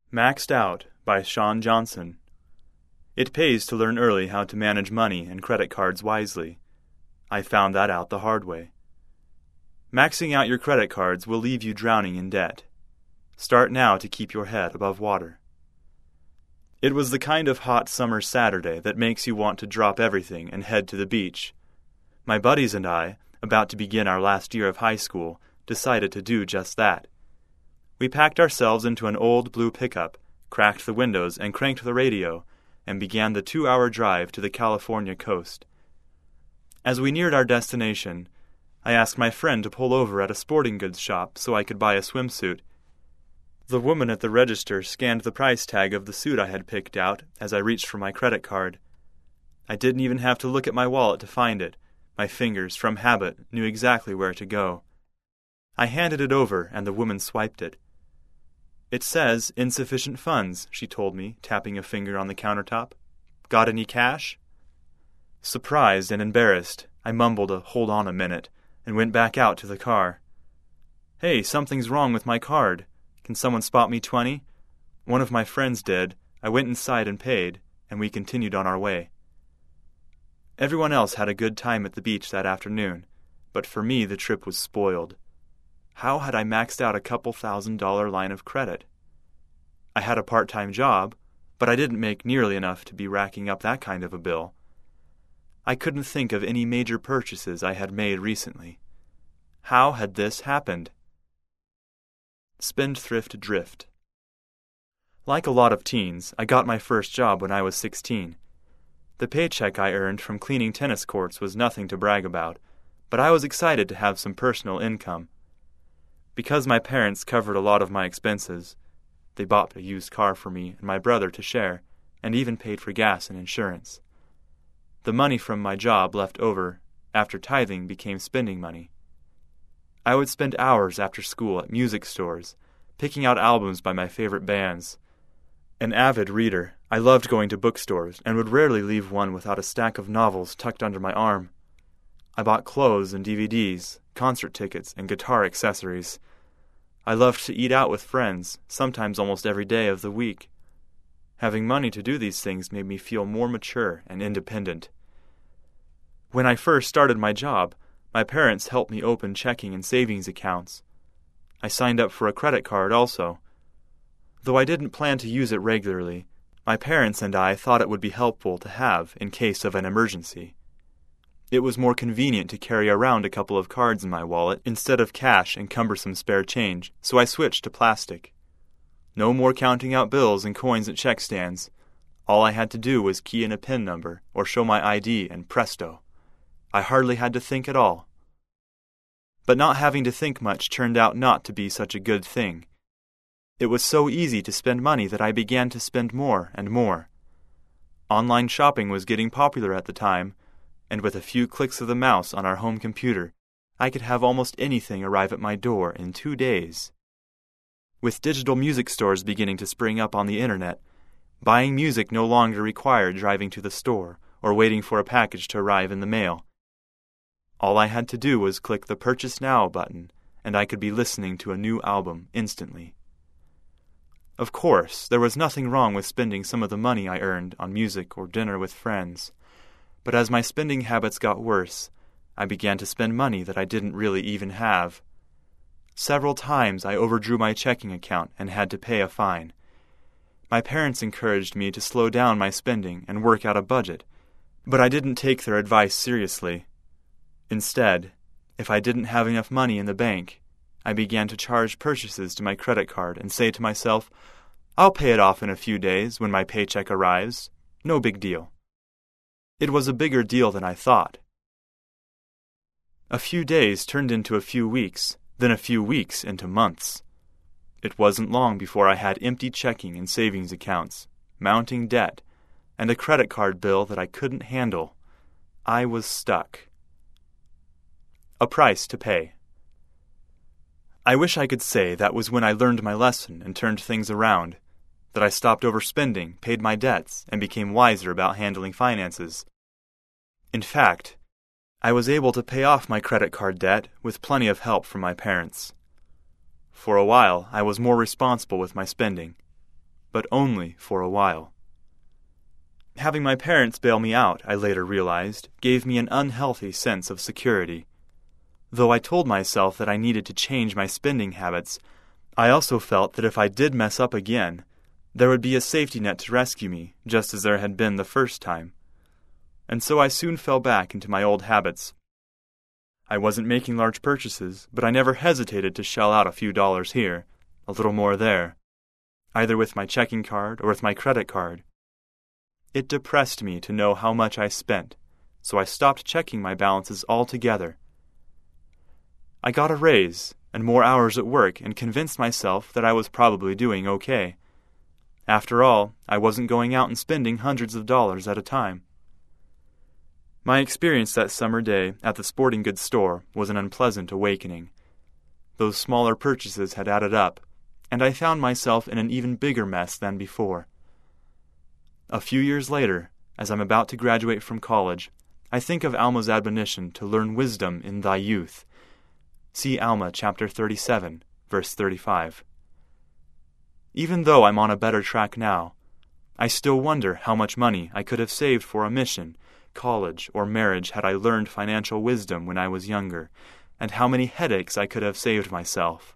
Maxed Out by Sean Johnson. It pays to learn early how to manage money and credit cards wisely. I found that out the hard way. Maxing out your credit cards will leave you drowning in debt. Start now to keep your head above water. It was the kind of hot summer Saturday that makes you want to drop everything and head to the beach. My buddies and I, about to begin our last year of high school, decided to do just that. We packed ourselves into an old blue pickup, cracked the windows and cranked the radio, and began the 2-hour drive to the California coast. As we neared our destination, I asked my friend to pull over at a sporting goods shop so I could buy a swimsuit. The woman at the register scanned the price tag of the suit I had picked out as I reached for my credit card. I didn't even have to look at my wallet to find it. My fingers, from habit, knew exactly where to go. I handed it over, and the woman swiped it. "It says insufficient funds," she told me, tapping a finger on the countertop. "Got any cash?" Surprised and embarrassed, I mumbled a "hold on a minute," and went back out to the car. "Hey, something's wrong with my card. Can someone spot me 20? One of my friends did. I went inside and paid, and we continued on our way. Everyone else had a good time at the beach that afternoon, but for me the trip was spoiled. How had I maxed out a couple $1,000 line of credit? I had a part-time job, but I didn't make nearly enough to be racking up that kind of a bill. I couldn't think of any major purchases I had made recently. How had this happened? Spendthrift drift. Like a lot of teens, I got my first job when I was 16. The paycheck I earned from cleaning tennis courts was nothing to brag about, but I was excited to have some personal income. Because my parents covered a lot of my expenses, they bought a used car for me and my brother to share, and even paid for gas and insurance. The money from my job left over after tithing became spending money. I would spend hours after school at music stores, picking out albums by my favorite bands. An avid reader, I loved going to bookstores and would rarely leave one without a stack of novels tucked under my arm. I bought clothes and DVDs, concert tickets, and guitar accessories. I loved to eat out with friends, sometimes almost every day of the week. Having money to do these things made me feel more mature and independent. When I first started my job, my parents helped me open checking and savings accounts. I signed up for a credit card also. Though I didn't plan to use it regularly, my parents and I thought it would be helpful to have in case of an emergency. It was more convenient to carry around a couple of cards in my wallet instead of cash and cumbersome spare change, so I switched to plastic. No more counting out bills and coins at check stands. All I had to do was key in a PIN number or show my ID, and presto, I hardly had to think at all. But not having to think much turned out not to be such a good thing. It was so easy to spend money that I began to spend more and more. Online shopping was getting popular at the time, and with a few clicks of the mouse on our home computer, I could have almost anything arrive at my door in 2 days. With digital music stores beginning to spring up on the internet, buying music no longer required driving to the store or waiting for a package to arrive in the mail. All I had to do was click the Purchase Now button, and I could be listening to a new album instantly. Of course, there was nothing wrong with spending some of the money I earned on music or dinner with friends. But as my spending habits got worse, I began to spend money that I didn't really even have. Several times I overdrew my checking account and had to pay a fine. My parents encouraged me to slow down my spending and work out a budget, but I didn't take their advice seriously. Instead, if I didn't have enough money in the bank, I began to charge purchases to my credit card and say to myself, "I'll pay it off in a few days when my paycheck arrives. No big deal." It was a bigger deal than I thought. A few days turned into a few weeks, then a few weeks into months. It wasn't long before I had empty checking and savings accounts, mounting debt, and a credit card bill that I couldn't handle. I was stuck. A price to pay. I wish I could say that was when I learned my lesson and turned things around, that I stopped overspending, paid my debts, and became wiser about handling finances. In fact, I was able to pay off my credit card debt with plenty of help from my parents. For a while, I was more responsible with my spending. but only for a while. Having my parents bail me out, I later realized, gave me an unhealthy sense of security. Though I told myself that I needed to change my spending habits, I also felt that if I did mess up again, there would be a safety net to rescue me, just as there had been the first time. And so I soon fell back into my old habits. I wasn't making large purchases, but I never hesitated to shell out a few dollars here, a little more there, either with my checking card or with my credit card. It depressed me to know how much I spent, so I stopped checking my balances altogether. I got a raise and more hours at work and convinced myself that I was probably doing okay. After all, I wasn't going out and spending hundreds of dollars at a time. My experience that summer day at the sporting goods store was an unpleasant awakening. Those smaller purchases had added up, and I found myself in an even bigger mess than before. A few years later, as I'm about to graduate from college, I think of Alma's admonition to learn wisdom in thy youth. See Alma chapter 37, verse 35. Even though I'm on a better track now, I still wonder how much money I could have saved for a mission, college, or marriage had I learned financial wisdom when I was younger, and how many headaches I could have saved myself.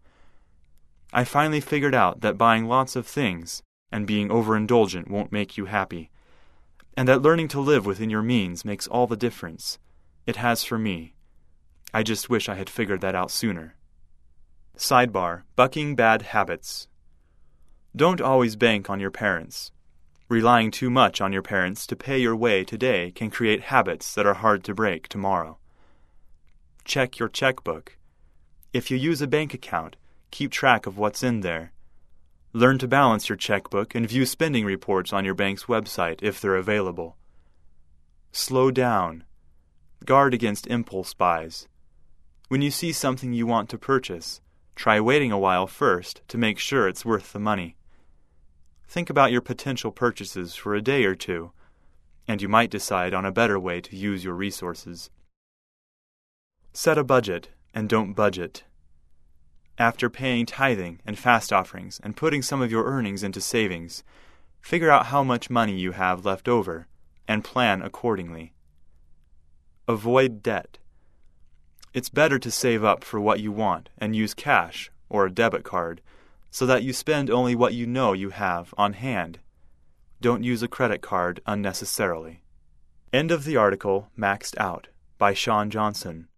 I finally figured out that buying lots of things and being overindulgent won't make you happy, and that learning to live within your means makes all the difference. It has for me. I just wish I had figured that out sooner. Sidebar: bucking bad habits. Don't always bank on your parents. Relying too much on your parents to pay your way today can create habits that are hard to break tomorrow. Check your checkbook. If you use a bank account, keep track of what's in there. Learn to balance your checkbook and view spending reports on your bank's website if they're available. Slow down. Guard against impulse buys. When you see something you want to purchase, try waiting a while first to make sure it's worth the money. Think about your potential purchases for a day or two, and you might decide on a better way to use your resources. Set a budget and don't budget. After paying tithing and fast offerings and putting some of your earnings into savings, figure out how much money you have left over and plan accordingly. Avoid debt. It's better to save up for what you want and use cash or a debit card so that you spend only what you know you have on hand. Don't use a credit card unnecessarily. End of the article Maxed Out by Sean Johnson.